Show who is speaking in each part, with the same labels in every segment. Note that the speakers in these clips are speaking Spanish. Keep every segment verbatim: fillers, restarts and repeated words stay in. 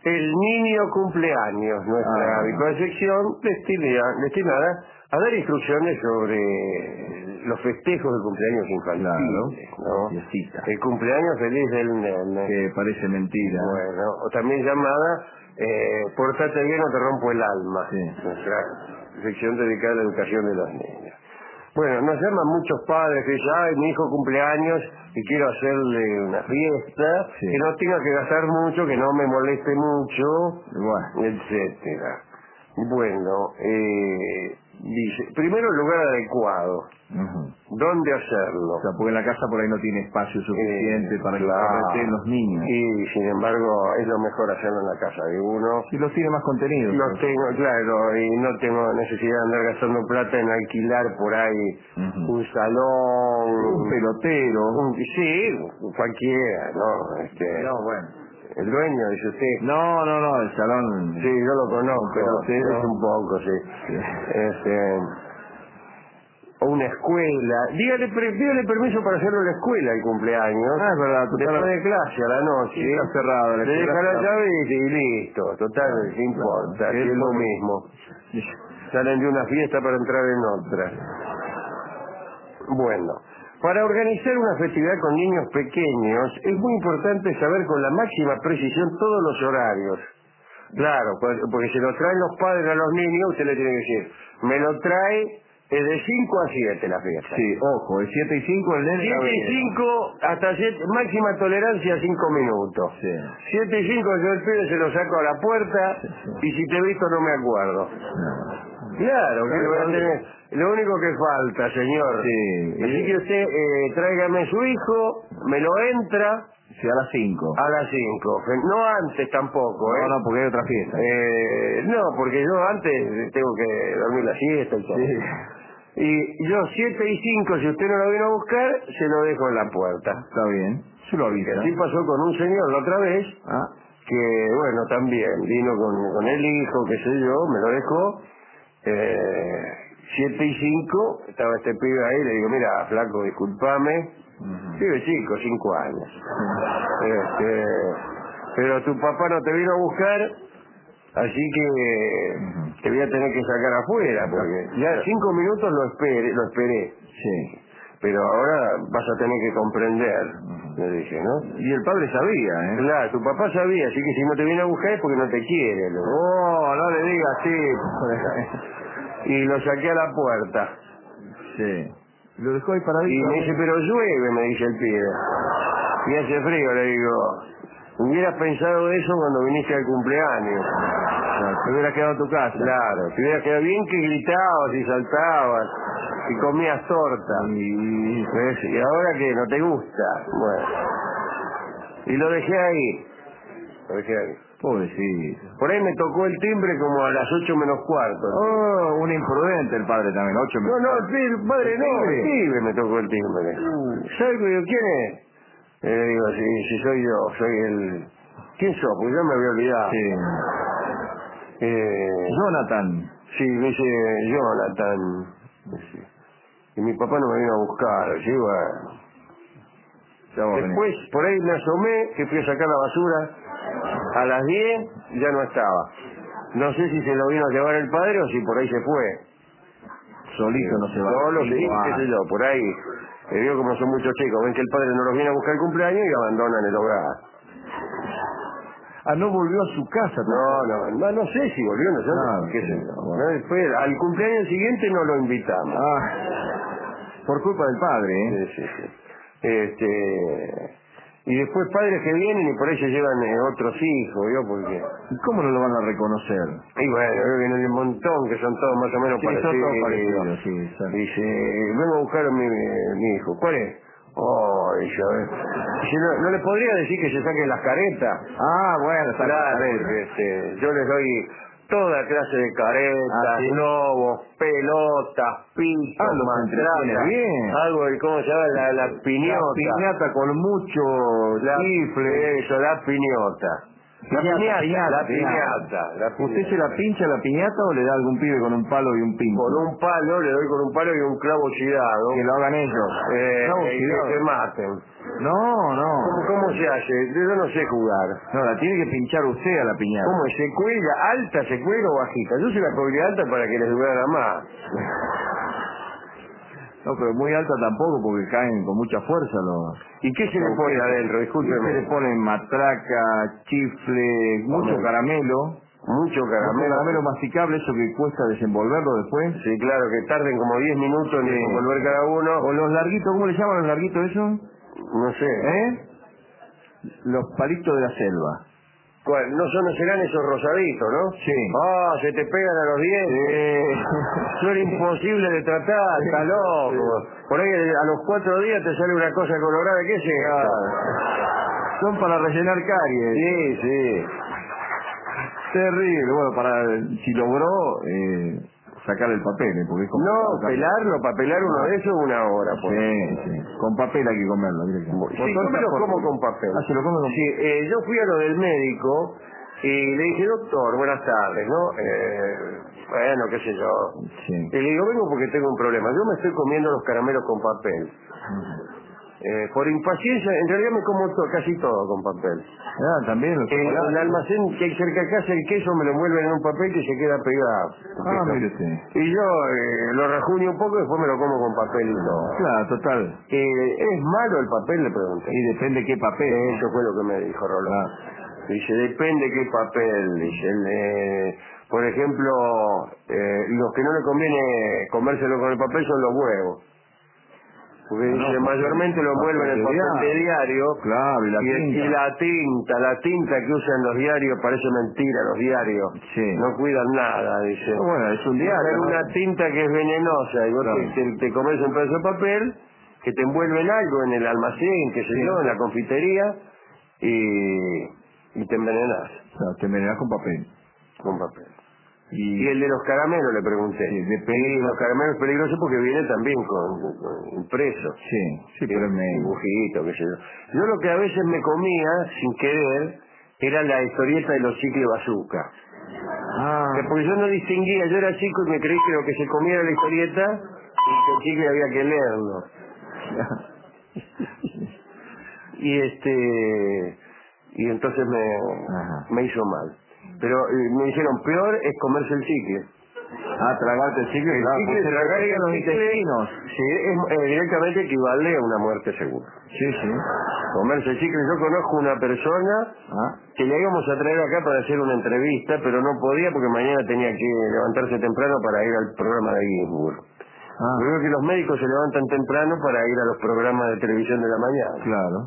Speaker 1: El niño cumpleaños, nuestra
Speaker 2: Ah.
Speaker 1: habitual sección destinada, destinada a dar instrucciones sobre los festejos de cumpleaños infantiles,
Speaker 2: Claro.
Speaker 1: ¿no?
Speaker 2: Fiestita.
Speaker 1: El cumpleaños feliz del nene.
Speaker 2: Que parece mentira.
Speaker 1: Bueno, o también llamada eh, Portate bien o te rompo el alma.
Speaker 2: Sí.
Speaker 1: Nuestra sección dedicada a la educación de los niños. Bueno, nos llaman muchos padres que dicen, ay, mi hijo cumpleaños y quiero hacerle una fiesta,
Speaker 2: Sí.
Speaker 1: que no tenga que gastar mucho, que no me moleste mucho,
Speaker 2: Bueno.
Speaker 1: etcétera. Bueno, eh, dice, primero el lugar adecuado,
Speaker 2: Uh-huh.
Speaker 1: ¿dónde hacerlo?
Speaker 2: O sea, porque en la casa por ahí no tiene espacio suficiente
Speaker 1: Eh,
Speaker 2: para que
Speaker 1: claro.
Speaker 2: correten los niños.
Speaker 1: Y sin embargo es lo mejor hacerlo en la casa de uno.
Speaker 2: Y los tiene más contenido.
Speaker 1: Los
Speaker 2: pues.
Speaker 1: tengo, claro, y no tengo necesidad de andar gastando plata en alquilar por ahí
Speaker 2: Ujú.
Speaker 1: un salón,
Speaker 2: Un pelotero.
Speaker 1: un- sí, cualquiera, ¿no? Este,
Speaker 2: No, bueno.
Speaker 1: el dueño, dice usted.
Speaker 2: No, no, no, el salón.
Speaker 1: Sí, yo lo conozco,
Speaker 2: pelotero.
Speaker 1: es un poco, sí.
Speaker 2: Sí.
Speaker 1: Este, o una escuela. Dígale, pre- pídale permiso para hacerlo en la escuela el cumpleaños.
Speaker 2: Ah, es verdad, total.
Speaker 1: Después de clase a la noche.
Speaker 2: Sí, está cerrado la
Speaker 1: Le
Speaker 2: escuela.
Speaker 1: deja la
Speaker 2: está-
Speaker 1: llave y, y listo. Total,
Speaker 2: Claro,
Speaker 1: ¿qué importa?
Speaker 2: claro.
Speaker 1: Si
Speaker 2: Sí,
Speaker 1: es lo
Speaker 2: porque-
Speaker 1: mismo. Salen de una fiesta para entrar en otra. Bueno, para organizar una festividad con niños pequeños es muy importante saber con la máxima precisión todos los horarios. Claro, pues- porque si lo traen los padres a los niños, usted le tiene que decir, me lo trae es de cinco a siete la fiesta.
Speaker 2: Sí, ojo, de siete y cinco el nene. la
Speaker 1: siete y
Speaker 2: ve.
Speaker 1: cinco hasta siete, máxima tolerancia cinco minutos.
Speaker 2: Sí.
Speaker 1: siete y cinco yo el pibe se lo saco a la puerta
Speaker 2: Sí, sí.
Speaker 1: y si te he visto no me acuerdo.
Speaker 2: No.
Speaker 1: Claro, que le voy a
Speaker 2: Claro.
Speaker 1: tener. Lo único que falta, señor.
Speaker 2: Sí.
Speaker 1: Así que usted eh, tráigame su hijo, me lo entra
Speaker 2: Sí, a las cinco.
Speaker 1: a las cinco. No antes tampoco, ¿eh?
Speaker 2: No, no, porque hay otra fiesta.
Speaker 1: Eh, no, porque yo antes tengo que dormir la siesta y todo.
Speaker 2: Sí.
Speaker 1: Y yo siete y cinco, si usted no lo vino a buscar, se lo dejo en la puerta.
Speaker 2: Está bien. Se lo avisa.
Speaker 1: Así pasó con un señor la otra vez,
Speaker 2: Ah,
Speaker 1: que bueno, también vino con, con el hijo, qué sé yo, me lo dejó. Eh, siete y cinco, estaba este pibe ahí, le digo, mira, flaco, discúlpame.
Speaker 2: ujú.
Speaker 1: Pibe chico, cinco años. Este, pero tu papá no te vino a buscar, así que
Speaker 2: Ujú.
Speaker 1: te voy a tener que sacar afuera, porque ya cinco minutos lo esperé, lo esperé.
Speaker 2: Sí.
Speaker 1: Pero ahora vas a tener que comprender, le dije, ¿no?
Speaker 2: Y el padre sabía, ¿eh?
Speaker 1: Claro, tu papá sabía, así que si no te viene a buscar es porque no te quiere. ¿no?
Speaker 2: Oh, no le digas así.
Speaker 1: Y lo saqué a la puerta.
Speaker 2: Sí. Lo dejó ahí
Speaker 1: Y
Speaker 2: paradito.
Speaker 1: me dice, pero llueve, me dice el pibe. Y hace frío, le digo. Hubieras pensado eso cuando viniste al cumpleaños.
Speaker 2: Claro, te hubieras quedado en tu casa.
Speaker 1: Claro, te hubieras quedado bien que gritabas y saltabas y comías torta.
Speaker 2: Y...
Speaker 1: ¿Ves? Y ahora que no te gusta. Bueno. Y lo dejé ahí. Lo dejé ahí.
Speaker 2: Pobrecito.
Speaker 1: Por ahí me tocó el timbre como a las ocho menos cuarto.
Speaker 2: Oh, un imprudente el padre también. Ocho
Speaker 1: No, no, el pibe, padre,
Speaker 2: ¿El
Speaker 1: no,
Speaker 2: timbre?
Speaker 1: el pibe me tocó el timbre. ¿Sabes digo, quién es? Eh, Le digo, si, si soy yo, soy el... ¿Quién sos? Pues ya me había olvidado.
Speaker 2: Sí.
Speaker 1: Eh,
Speaker 2: Jonathan.
Speaker 1: sí, me dice Jonathan. Sí. Y mi papá no me vino a buscar. Sí, bueno.
Speaker 2: Ya va a venir.
Speaker 1: Después, por ahí me asomé, que fui a sacar la basura. A las diez ya no estaba. No sé si se lo vino a llevar el padre o si por ahí se fue.
Speaker 2: Solito no se va.
Speaker 1: Solo,
Speaker 2: Cinco
Speaker 1: sí, qué sé
Speaker 2: años.
Speaker 1: yo, por ahí. Te digo como son muchos chicos, ven que el padre no los viene a buscar el cumpleaños y abandonan el hogar.
Speaker 2: Ah, no volvió a su casa.
Speaker 1: No, no, no, no sé si volvió, no sé,
Speaker 2: Claro,
Speaker 1: qué sé
Speaker 2: sí,
Speaker 1: yo.
Speaker 2: bueno.
Speaker 1: No, después, al cumpleaños siguiente no lo invitamos.
Speaker 2: Ah, por culpa del padre, ¿eh?
Speaker 1: Sí, sí, sí. Este, y después padres que vienen y por ahí se llevan eh, otros hijos, ¿vio? Porque...
Speaker 2: ¿Y cómo no lo van a reconocer?
Speaker 1: Y bueno, vienen un montón que son todos más o menos
Speaker 2: Sí, son
Speaker 1: parecidos.
Speaker 2: todos parecidos, sí, son.
Speaker 1: Dice, vengo a buscar a mi, mi hijo. ¿Cuál es? Oh, dice, a ver. Dice, no, ¿no le podría decir que se saquen las caretas?
Speaker 2: Ah, bueno, está
Speaker 1: Claro,
Speaker 2: bien.
Speaker 1: porque este, yo les doy toda clase de caretas,
Speaker 2: Ah, ¿sí?
Speaker 1: globos, pelotas, pitos,
Speaker 2: Ah, los entretiene
Speaker 1: matracas,
Speaker 2: bien.
Speaker 1: algo de, ¿cómo se llama? La, la piñota.
Speaker 2: La piñata con mucho
Speaker 1: La,
Speaker 2: chifle.
Speaker 1: eso, la piñota. La piñata,
Speaker 2: piñata,
Speaker 1: la
Speaker 2: piñata.
Speaker 1: piñata, la
Speaker 2: ¿Usted
Speaker 1: piñata.
Speaker 2: se la pincha la piñata o le da a algún pibe con un palo y un pincho?
Speaker 1: Con un palo, le doy con un palo y un clavo oxidado.
Speaker 2: Que lo hagan ellos.
Speaker 1: Eh,
Speaker 2: Clavo
Speaker 1: eh, que
Speaker 2: oxidado.
Speaker 1: se maten.
Speaker 2: No, no.
Speaker 1: ¿Cómo, ¿Cómo se hace? Yo no sé jugar.
Speaker 2: No, la tiene que pinchar usted a la piñata.
Speaker 1: ¿Cómo es? ¿Se cuelga alta, se cuelga o bajita? Yo se la colgué alta para que les durara más.
Speaker 2: No, pero muy alta tampoco porque caen con mucha fuerza los...
Speaker 1: ¿Y qué se le pone adentro? Discúlpeme.
Speaker 2: Se le ponen matraca, chifle, mucho
Speaker 1: Hombre.
Speaker 2: caramelo.
Speaker 1: Mucho
Speaker 2: Mucho
Speaker 1: caramelo.
Speaker 2: caramelo masticable, eso que cuesta desenvolverlo después.
Speaker 1: Sí, claro, que tarden como diez minutos en
Speaker 2: Sí.
Speaker 1: desenvolver cada uno.
Speaker 2: O los larguitos, ¿cómo le llaman los larguitos eso?
Speaker 1: No sé.
Speaker 2: ¿Eh? Los palitos de la selva.
Speaker 1: ¿Cuál? No son, no serán esos rosaditos, ¿no?
Speaker 2: Sí.
Speaker 1: Ah, se te pegan a los dientes.
Speaker 2: Eh...
Speaker 1: Son imposible de tratar, está loco.
Speaker 2: Sí.
Speaker 1: Por ahí a los cuatro días te sale una cosa colorada. ¿Qué es esto?
Speaker 2: Claro. Son para rellenar caries.
Speaker 1: Sí, sí.
Speaker 2: Terrible. Bueno, para si logró eh, sacar el papel, ¿eh? Porque es como...
Speaker 1: No, pelarlo, para pelar uno de esos una hora. Pues.
Speaker 2: Sí, sí. Con papel hay que comerlo directamente.
Speaker 1: Sí, yo me lo como con papel.
Speaker 2: Ah, se lo come con
Speaker 1: Sí, eh, yo fui a lo del médico y le dije, doctor, buenas tardes, ¿no? Eh, bueno, qué sé yo.
Speaker 2: Sí.
Speaker 1: Y le digo, vengo porque tengo un problema. Yo me estoy comiendo los caramelos con papel. Eh, por impaciencia, en realidad me como to- casi todo con papel.
Speaker 2: Ah, también los
Speaker 1: El,
Speaker 2: chocolates.
Speaker 1: el almacén que hay cerca de casa, el queso me lo envuelven en un papel que se queda pegado.
Speaker 2: Ah, mire usted.
Speaker 1: Y yo eh, lo rajuño un poco y después me lo como con papel y todo.
Speaker 2: Claro, total.
Speaker 1: Eh, ¿Es malo el papel? Le pregunté.
Speaker 2: Y depende qué papel.
Speaker 1: Eso fue lo que me dijo Rolón.
Speaker 2: Ah.
Speaker 1: Dice, depende qué papel. Dice, el, eh, por ejemplo, eh, los que no le conviene comérselo con el papel son los huevos. Porque
Speaker 2: Ah,
Speaker 1: dice,
Speaker 2: no,
Speaker 1: mayormente lo envuelven en papel de diario.
Speaker 2: Claro, y la
Speaker 1: y,
Speaker 2: tinta.
Speaker 1: y la tinta, la tinta que usan los diarios, parece mentira los diarios.
Speaker 2: Sí.
Speaker 1: No cuidan nada, dice.
Speaker 2: No, bueno, es un diario,
Speaker 1: Usan
Speaker 2: ¿no?
Speaker 1: una tinta que es venenosa y vos
Speaker 2: Claro.
Speaker 1: te, te, te comes un pedazo de papel que te envuelve en algo, en el almacén, qué sé
Speaker 2: Sí.
Speaker 1: yo, en la confitería y, y te envenenás
Speaker 2: O sea, te envenenas con papel.
Speaker 1: con papel.
Speaker 2: Y,
Speaker 1: Y el de los caramelos le pregunté.
Speaker 2: Sí, depende.
Speaker 1: Sí, los caramelos es peligroso porque viene también con, con impreso.
Speaker 2: Sí, sí, pero es menos.
Speaker 1: Dibujito, qué sé yo. Yo lo que a veces me comía, sin querer, era la historieta de los chicles bazooka.
Speaker 2: Ah,
Speaker 1: Que porque yo no distinguía, yo era chico y me creí que lo que se comía era la historieta y que el chicle había que leerlo. Y este, y entonces me,
Speaker 2: Ajá.
Speaker 1: me hizo mal. Pero eh, me dijeron, peor es comerse el chicle.
Speaker 2: ah, tragarte el chicle,
Speaker 1: El
Speaker 2: claro,
Speaker 1: chicle,
Speaker 2: pues se
Speaker 1: tragar
Speaker 2: pegan los
Speaker 1: el chicle,
Speaker 2: intestinos.
Speaker 1: sí, es, eh, directamente equivale a una muerte segura.
Speaker 2: Sí, sí.
Speaker 1: Comerse el chicle, yo conozco una persona
Speaker 2: Ah,
Speaker 1: que le íbamos a traer acá para hacer una entrevista, pero no podía porque mañana tenía que levantarse temprano para ir al programa de Ginsburg.
Speaker 2: ah,
Speaker 1: Yo creo que los médicos se levantan temprano para ir a los programas de televisión de la mañana.
Speaker 2: claro.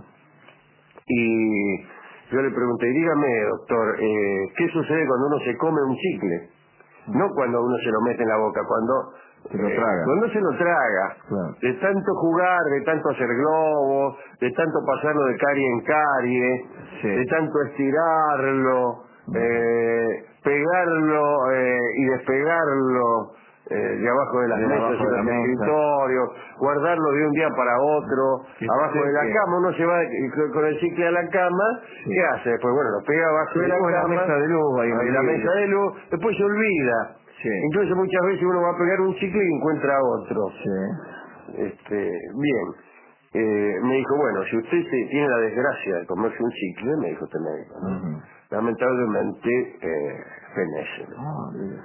Speaker 1: Y yo le pregunté, dígame, doctor, eh, ¿qué sucede cuando uno se come un chicle? No cuando uno se lo mete en la boca, cuando
Speaker 2: Se lo traga.
Speaker 1: cuando se lo traga.
Speaker 2: Claro.
Speaker 1: De tanto jugar, de tanto hacer globos, de tanto pasarlo de carie en carie,
Speaker 2: Sí.
Speaker 1: de tanto estirarlo, eh, pegarlo eh, y despegarlo eh, de abajo de las
Speaker 2: De
Speaker 1: mesas
Speaker 2: abajo
Speaker 1: y
Speaker 2: de
Speaker 1: los
Speaker 2: la mesa.
Speaker 1: escritorios, guardarlo de un día para otro,
Speaker 2: Que
Speaker 1: abajo de la
Speaker 2: seque.
Speaker 1: cama, uno se va con- con el chicle a la cama,
Speaker 2: Sí.
Speaker 1: ¿qué hace? Pues bueno, lo pega abajo
Speaker 2: Sí,
Speaker 1: de la
Speaker 2: o en la
Speaker 1: cama,
Speaker 2: mesa de luz, ahí en
Speaker 1: en
Speaker 2: el
Speaker 1: la
Speaker 2: vidrio.
Speaker 1: mesa de luz, después se olvida.
Speaker 2: Sí.
Speaker 1: Incluso muchas veces uno va a pegar un chicle y encuentra otro.
Speaker 2: Sí.
Speaker 1: Este, bien. Eh, me dijo, bueno, si usted se- tiene la desgracia de comerse un chicle, me dijo este médico, ¿no?
Speaker 2: Ujú.
Speaker 1: Lamentablemente, eh, fenécelo.
Speaker 2: Ah, mire.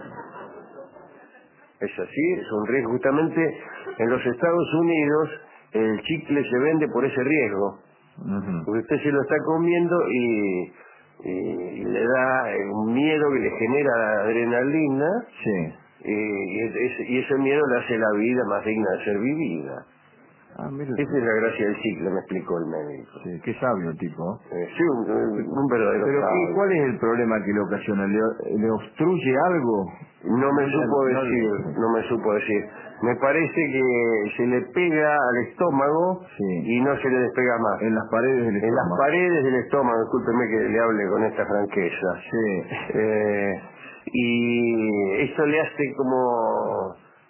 Speaker 1: Es así, es un riesgo. Justamente en los Estados Unidos el chicle se vende por ese riesgo.
Speaker 2: Ujú.
Speaker 1: Porque usted se lo está comiendo y, y, y le da eh, un miedo que le genera adrenalina
Speaker 2: Sí.
Speaker 1: y, y, ese, y ese miedo le hace la vida más digna de ser vivida.
Speaker 2: Ah, mire.
Speaker 1: Esa es la gracia del chicle, me explicó el médico.
Speaker 2: Sí, qué sabio el tipo.
Speaker 1: Eh, sí, un, un- un verdadero
Speaker 2: Pero
Speaker 1: sabio.
Speaker 2: ¿y cuál es el problema que le ocasiona? ¿Le, le obstruye algo?
Speaker 1: No me
Speaker 2: No,
Speaker 1: supo
Speaker 2: no,
Speaker 1: decir,
Speaker 2: no.
Speaker 1: no me supo decir. Me parece que se le pega al estómago
Speaker 2: Sí.
Speaker 1: y no se le despega más.
Speaker 2: En las paredes del
Speaker 1: En las
Speaker 2: estómago.
Speaker 1: paredes del estómago, discúlpeme que le hable con esta franqueza.
Speaker 2: Sí.
Speaker 1: Eh, y eso le hace como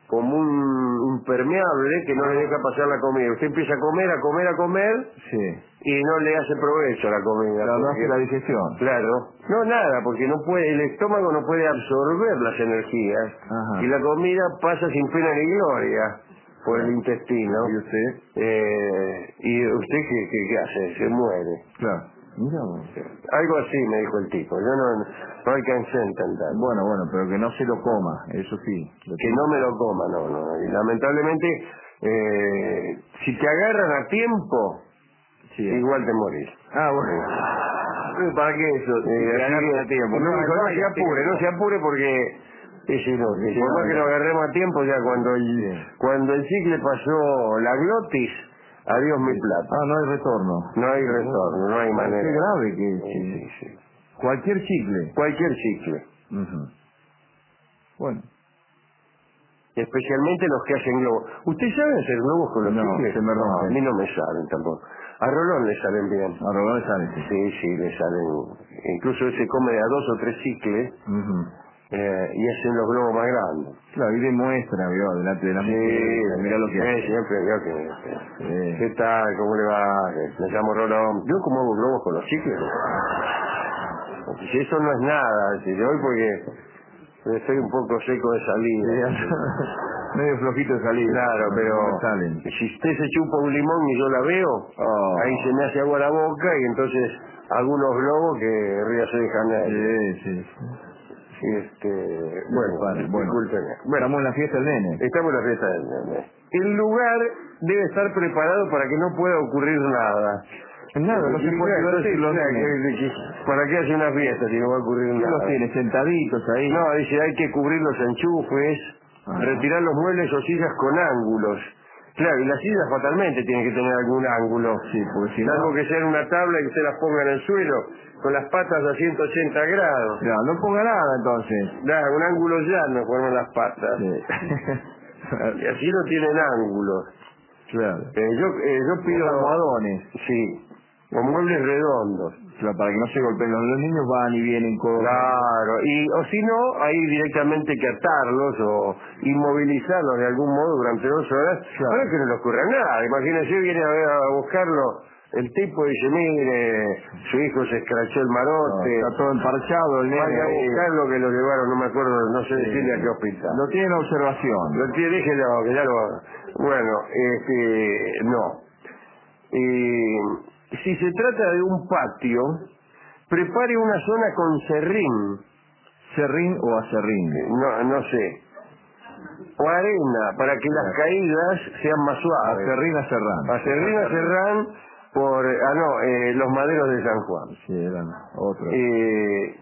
Speaker 1: como un impermeable que no le deja pasar la comida. Usted empieza a comer, a comer, a comer
Speaker 2: Sí.
Speaker 1: y no le hace provecho a la comida.
Speaker 2: Claro, no
Speaker 1: porque-
Speaker 2: hace la digestión.
Speaker 1: Claro. No, nada, porque no puede, el estómago no puede absorber las energías.
Speaker 2: Ajá.
Speaker 1: Y la comida pasa sin pena ni gloria por el intestino.
Speaker 2: ¿Y usted?
Speaker 1: Eh, ¿Y usted qué, qué, qué hace? Se muere.
Speaker 2: Claro. Mira vos.
Speaker 1: Algo así me dijo el tipo. Yo no, no alcancé a entender.
Speaker 2: Bueno, bueno, pero que no se lo coma, eso sí. Lo
Speaker 1: Que no me lo coma, no, no. Y lamentablemente, eh, si te agarran a tiempo,
Speaker 2: Sí.
Speaker 1: igual te morís.
Speaker 2: Ah, bueno. ¿Para qué eso? Si
Speaker 1: Eh,
Speaker 2: te
Speaker 1: así
Speaker 2: agarran
Speaker 1: que,
Speaker 2: a tiempo.
Speaker 1: no, dijo, no
Speaker 2: hay
Speaker 1: se apure,
Speaker 2: tiempo.
Speaker 1: no se apure porque es inútil.
Speaker 2: Sí,
Speaker 1: Por
Speaker 2: no,
Speaker 1: más que
Speaker 2: no.
Speaker 1: lo agarremos a tiempo, ya cuando el,
Speaker 2: Sí.
Speaker 1: cuando el chicle pasó la glotis, adiós mi plata.
Speaker 2: Ah, no hay retorno.
Speaker 1: No hay retorno, no hay manera.
Speaker 2: Qué grave que es.
Speaker 1: Sí, sí, sí.
Speaker 2: Cualquier chicle.
Speaker 1: Cualquier chicle.
Speaker 2: Ujú. Bueno.
Speaker 1: Especialmente los que hacen globos. ¿Usted sabe hacer globos con los
Speaker 2: No,
Speaker 1: chicles?
Speaker 2: se me rompen.
Speaker 1: No, a mí no me salen tampoco. A Rolón le salen bien.
Speaker 2: A Rolón le sale, sí.
Speaker 1: Sí, sí, le salen. Incluso él se come de a dos o tres chicles
Speaker 2: Ujú.
Speaker 1: eh, y hacen los globos más grandes.
Speaker 2: Claro, y demuestra, vio, delante de la
Speaker 1: Sí,
Speaker 2: mujer. Mira lo que
Speaker 1: eh,
Speaker 2: hace.
Speaker 1: siempre veo que...
Speaker 2: Sí.
Speaker 1: ¿Qué tal? ¿Cómo le va? Me llamo Rolón. ¿Yo cómo hago globos con los chicles? Porque si eso no es nada, si yo hoy porque estoy un poco seco de salida.
Speaker 2: Medio flojito de salir.
Speaker 1: Claro,
Speaker 2: No,
Speaker 1: pero
Speaker 2: no me salen.
Speaker 1: si usted se chupa un limón y yo la veo,
Speaker 2: Oh.
Speaker 1: ahí se me hace agua la boca y entonces algunos globos que Río de Janeiro.
Speaker 2: Sí, sí.
Speaker 1: Y este, bueno,
Speaker 2: Vale, bueno.
Speaker 1: discúlpeme. Bueno,
Speaker 2: Estamos en la fiesta del nene.
Speaker 1: estamos en la fiesta del nene. El lugar debe estar preparado para que no pueda ocurrir nada.
Speaker 2: Nada, no se
Speaker 1: Y
Speaker 2: puede
Speaker 1: claro,
Speaker 2: divertir
Speaker 1: entonces,
Speaker 2: los
Speaker 1: claro,
Speaker 2: nenes.
Speaker 1: que- que- ¿para qué hace una fiesta si no va a ocurrir
Speaker 2: ¿Quién
Speaker 1: nada?
Speaker 2: los tiene? Sentaditos ahí.
Speaker 1: No, dice, hay que cubrir los enchufes,
Speaker 2: Ajá.
Speaker 1: retirar los muebles o sillas con ángulos. Claro, y las sillas fatalmente tienen que tener algún ángulo.
Speaker 2: Sí, porque si no...
Speaker 1: Salvo que sea en una tabla y usted las ponga en el suelo, con las patas a ciento ochenta grados.
Speaker 2: No, no ponga nada entonces.
Speaker 1: Da, un ángulo llano ponen las patas.
Speaker 2: Sí.
Speaker 1: Y así no tienen ángulos.
Speaker 2: Claro.
Speaker 1: Eh, yo, eh, yo pido...
Speaker 2: Los almohadones.
Speaker 1: Sí, con muebles redondos.
Speaker 2: Claro, para que no se golpeen. Los, los niños van y vienen con...
Speaker 1: Claro, y o si no, ahí directamente hay que atarlos o inmovilizarlos de algún modo durante dos horas,
Speaker 2: Claro.
Speaker 1: para que no le ocurra nada. Imagínese, viene a, ver, a buscarlo el tipo y dice, mire, su hijo se escrachó el
Speaker 2: No,
Speaker 1: marote,
Speaker 2: está todo emparchado el nene.
Speaker 1: vaya a
Speaker 2: ahí.
Speaker 1: buscarlo que lo llevaron, no me acuerdo, no sé
Speaker 2: Sí.
Speaker 1: decirle a qué hospital.
Speaker 2: Lo tiene en observación.
Speaker 1: Lo tiene, déjelo, que ya lo... Bueno, este, no. Y si se trata de un patio, prepare una zona con serrín,
Speaker 2: ¿Serrín o acerrín?
Speaker 1: no, no sé, o arena, para que las caídas sean más suaves.
Speaker 2: Acerrín a serrán.
Speaker 1: Acerrín a Serrán por, ah no, eh, los maderos de San Juan.
Speaker 2: Sí, eran otros.
Speaker 1: Eh,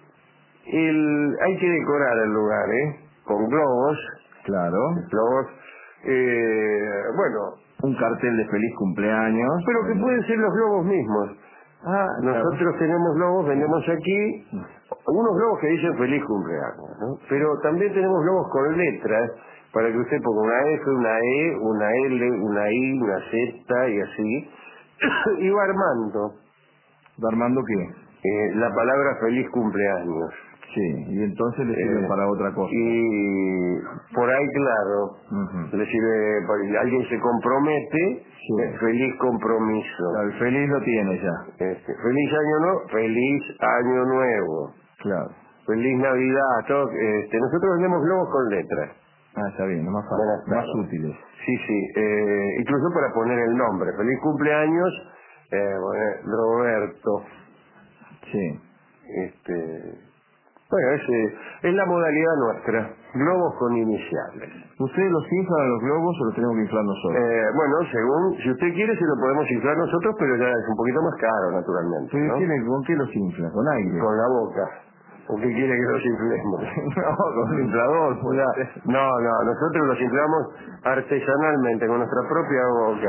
Speaker 1: el, hay que decorar el lugar, ¿eh? Con globos,
Speaker 2: Claro.
Speaker 1: globos, eh, bueno,
Speaker 2: Un cartel de feliz cumpleaños.
Speaker 1: pero que pueden ser los globos mismos.
Speaker 2: Ah,
Speaker 1: Nosotros
Speaker 2: claro.
Speaker 1: tenemos globos, vendemos aquí unos globos que dicen feliz cumpleaños, ¿no? Pero también tenemos globos con letras para que usted ponga una F, una E, una L, una I, una Z y así, y va armando
Speaker 2: ¿Armando qué?
Speaker 1: eh, la palabra feliz cumpleaños.
Speaker 2: Sí, y entonces le sirven
Speaker 1: Eh,
Speaker 2: para otra cosa.
Speaker 1: Y por ahí, claro,
Speaker 2: Ujú.
Speaker 1: le sirve, para- alguien se compromete,
Speaker 2: Sí.
Speaker 1: eh, feliz compromiso.
Speaker 2: Claro, el feliz lo tiene ya.
Speaker 1: Este, feliz año nuevo, feliz año nuevo,
Speaker 2: Claro.
Speaker 1: feliz Navidad, todo, este, nosotros vendemos globos con letras.
Speaker 2: Ah, está bien, no más
Speaker 1: Buenas
Speaker 2: fácil, más
Speaker 1: tardes.
Speaker 2: útiles.
Speaker 1: Sí, sí, eh, incluso para poner el nombre, feliz cumpleaños, eh, bueno, Roberto,
Speaker 2: Sí.
Speaker 1: este, bueno, es, eh, es la modalidad nuestra, globos con iniciales.
Speaker 2: ¿Ustedes los inflan a los globos o los tenemos que inflar nosotros?
Speaker 1: Eh, bueno, según, si usted quiere, se lo podemos inflar nosotros, pero ya es un poquito más caro, naturalmente,
Speaker 2: ¿Ustedes
Speaker 1: ¿no?
Speaker 2: tienen- ¿Con qué los inflan? ¿Con aire?
Speaker 1: Con la boca. ¿O qué quiere que los inflemos?
Speaker 2: No, con un inflador. pues.
Speaker 1: Ya, no, no, nosotros los inflamos artesanalmente, con nuestra propia boca.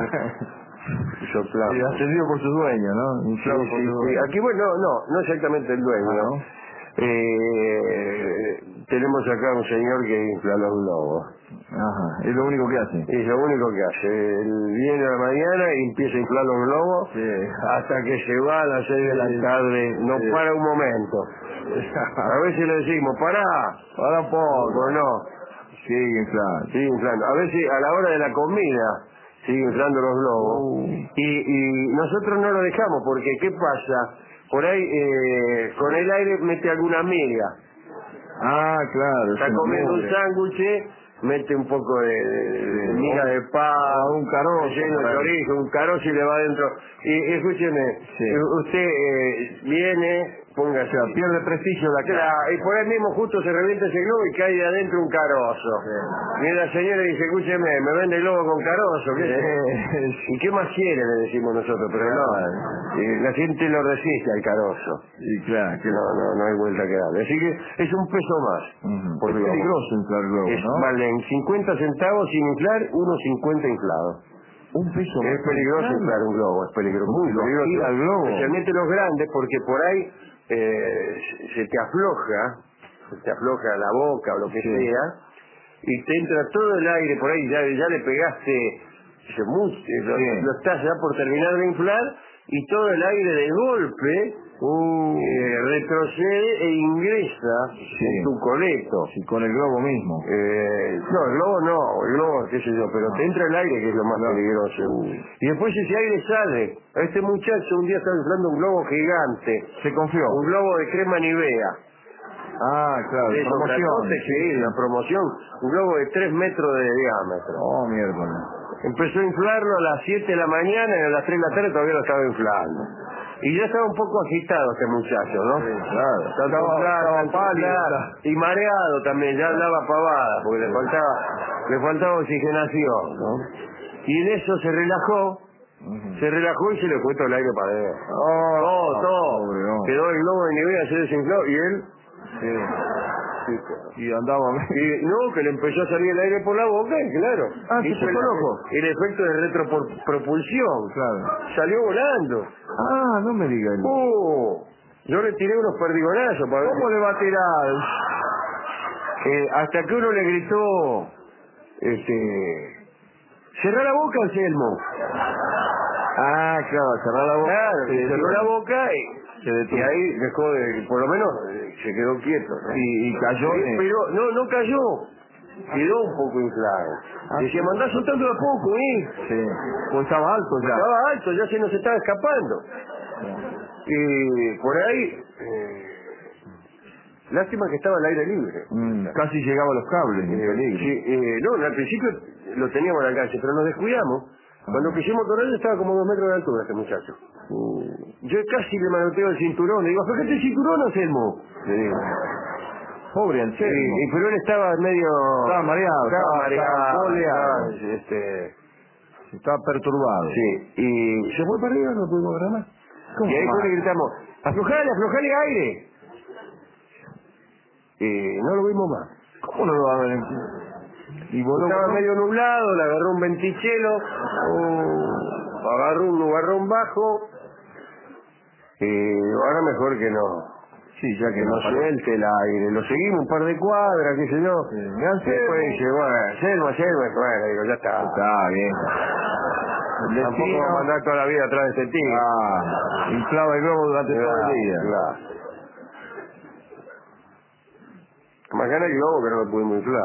Speaker 2: Ah.
Speaker 1: Y soplamos.
Speaker 2: Y ascendido por su dueño, ¿no?
Speaker 1: Sí,
Speaker 2: Inflado por
Speaker 1: sí,
Speaker 2: su
Speaker 1: sí.
Speaker 2: dueño.
Speaker 1: Aquí, bueno, no, no, no exactamente el dueño.
Speaker 2: Ah, ¿no?
Speaker 1: Eh, tenemos acá un señor que infla los globos.
Speaker 2: Ajá, es lo único que hace.
Speaker 1: Es lo único que hace. Él viene a la mañana y empieza a inflar los globos
Speaker 2: Sí.
Speaker 1: hasta que se va a las seis de
Speaker 2: Sí.
Speaker 1: la tarde. No
Speaker 2: Sí.
Speaker 1: para un momento. A veces le decimos, pará.
Speaker 2: Ahora un poco.
Speaker 1: Pues no.
Speaker 2: Sigue inflando.
Speaker 1: Sigue inflando. A veces a la hora de la comida sigue inflando los globos.
Speaker 2: Uh.
Speaker 1: Y, y nosotros no lo dejamos porque ¿qué pasa? Por ahí eh, con el aire mete alguna miga.
Speaker 2: Ah, claro.
Speaker 1: Está
Speaker 2: es
Speaker 1: comiendo un
Speaker 2: mugre.
Speaker 1: sándwich, mete un poco de, de, de
Speaker 2: Sí.
Speaker 1: miga de pan,
Speaker 2: O un carozo,
Speaker 1: lleno de
Speaker 2: por ahí.
Speaker 1: chorizo, un carozo y le va adentro. Y, y escúcheme,
Speaker 2: Sí.
Speaker 1: usted eh, viene, póngase,
Speaker 2: O sea, pierde prestigio la cara.
Speaker 1: claro, y por ahí mismo justo se revienta ese globo y cae de adentro un carozo.
Speaker 2: Sí.
Speaker 1: Y la señora dice, escúcheme, me vende el globo con carozo, ¿qué es? ¿Y qué más quiere? Le decimos nosotros, pero no, y la gente lo resiste al carozo.
Speaker 2: Y claro, que
Speaker 1: No, no, no hay vuelta que darle. Así que es un peso más.
Speaker 2: Ujú.
Speaker 1: Por
Speaker 2: Es
Speaker 1: globo.
Speaker 2: peligroso inflar globos,
Speaker 1: Es,
Speaker 2: ¿no?
Speaker 1: valen cincuenta centavos sin inflar, uno cincuenta inflado.
Speaker 2: Un peso más.
Speaker 1: Es peligroso inflar un globo, es peligroso, muy
Speaker 2: Lo
Speaker 1: peligroso.
Speaker 2: gira el globo.
Speaker 1: Especialmente los grandes, porque por ahí eh, se te afloja, se te afloja la boca o lo que
Speaker 2: Sí.
Speaker 1: sea, y te entra todo el aire por ahí, ya, ya le pegaste, se mu- eh, lo,
Speaker 2: Sí.
Speaker 1: lo estás ya por terminar de inflar, y todo el aire de golpe
Speaker 2: Uh,
Speaker 1: eh, retrocede e ingresa
Speaker 2: Sí.
Speaker 1: en tu coleto.
Speaker 2: sí, con el globo mismo.
Speaker 1: Eh, no, el globo no, el globo qué sé yo, pero te entra el aire que es lo más
Speaker 2: Claro.
Speaker 1: peligroso.
Speaker 2: Uh.
Speaker 1: Y después ese aire sale. A este muchacho un día estaba inflando un globo gigante,
Speaker 2: Se confió.
Speaker 1: un globo de crema Nivea.
Speaker 2: Ah, claro,
Speaker 1: De esos
Speaker 2: promoción.
Speaker 1: grandotes, sí, la promoción, un globo de tres metros de diámetro.
Speaker 2: Oh, miércoles.
Speaker 1: Empezó a inflarlo a las siete de la mañana y a las tres de la tarde todavía lo estaba inflando. Y ya estaba un poco agitado este muchacho, ¿no?
Speaker 2: Sí, claro.
Speaker 1: Estaba,
Speaker 2: Estaba-
Speaker 1: claro,
Speaker 2: estaba
Speaker 1: tanto
Speaker 2: pálido.
Speaker 1: inflar, y mareado también, ya hablaba pavada, porque le faltaba, le faltaba oxigenación, ¿no? Y en eso se relajó,
Speaker 2: Ujú.
Speaker 1: se relajó y se le fue todo el aire para adentro.
Speaker 2: Oh,
Speaker 1: Todo, todo.
Speaker 2: pobre hombre.
Speaker 1: Quedó el globo de Nivea, se desinfló y él...
Speaker 2: Sí.
Speaker 1: sí, claro.
Speaker 2: Y andaba...
Speaker 1: Y no, que le empezó a salir el aire por la boca y claro.
Speaker 2: Ah, se
Speaker 1: hizo
Speaker 2: puso
Speaker 1: el,
Speaker 2: loco.
Speaker 1: el efecto de retropropulsión.
Speaker 2: Claro.
Speaker 1: Salió volando.
Speaker 2: Ah, no me diga. el-
Speaker 1: ¡Oh! Yo le tiré unos perdigonazos para ver.
Speaker 2: ¿Cómo le va a tirar?
Speaker 1: Eh, hasta que uno le gritó, este, cerrá la boca, Anselmo.
Speaker 2: Ah, claro, cerrar la boca.
Speaker 1: Claro,
Speaker 2: Se
Speaker 1: le cerró
Speaker 2: detuvo.
Speaker 1: la boca y,
Speaker 2: Se detuvo.
Speaker 1: y ahí dejó de, por lo menos eh, se quedó quieto, ¿no?
Speaker 2: Y, y cayó.
Speaker 1: Sí,
Speaker 2: en-
Speaker 1: pero no, no cayó. Quedó un poco inflado.
Speaker 2: Ah,
Speaker 1: Decía,
Speaker 2: sí.
Speaker 1: mandá soltando de a poco, ¿eh?
Speaker 2: Sí. Pues estaba alto ya.
Speaker 1: Estaba alto, ya se nos estaba escapando. Y por ahí, eh, lástima que estaba al aire libre.
Speaker 2: Mm, casi llegaba a los cables, en
Speaker 1: Eh,
Speaker 2: peligro.
Speaker 1: sí, eh, no, al principio lo teníamos al alcance, pero nos descuidamos. Cuando quisimos correr estaba como a dos metros de altura este muchacho.
Speaker 2: Uh,
Speaker 1: Yo casi le manoteo el cinturón, le digo, aflojate el cinturón, Anselmo. Le digo.
Speaker 2: Pobre
Speaker 1: Sí,
Speaker 2: Anselmo.
Speaker 1: y- pero él estaba medio...
Speaker 2: Estaba mareado,
Speaker 1: Estaba
Speaker 2: estaba-
Speaker 1: mareado,
Speaker 2: estaba boleado.
Speaker 1: estaba, este...
Speaker 2: Estaba perturbado.
Speaker 1: Sí, y se fue para arriba, no pudimos agarrar más.
Speaker 2: ¿Cómo
Speaker 1: Y ahí fue
Speaker 2: más?
Speaker 1: que gritamos, aflojale, aflojale aire. Y no lo vimos más.
Speaker 2: ¿Cómo no lo va a ver? Y voló.
Speaker 1: Estaba medio nublado, le agarró un ventichelo, oh, agarró un nubarrón bajo, y ahora mejor que no,
Speaker 2: Sí, ya que
Speaker 1: que
Speaker 2: no
Speaker 1: no
Speaker 2: paró.
Speaker 1: suelte el aire. Lo seguimos un par de cuadras, qué sé yo.
Speaker 2: Sí, me hace-
Speaker 1: Después dice, bueno, Selma, Selma, bueno, digo, ya está.
Speaker 2: Está bien. El
Speaker 1: Tampoco
Speaker 2: destino-
Speaker 1: vamos a andar toda la vida atrás de este tigre.
Speaker 2: Ah, inflaba el globo durante todo
Speaker 1: Claro,
Speaker 2: el día.
Speaker 1: claro. Más gana el globo que no lo pudimos inflar.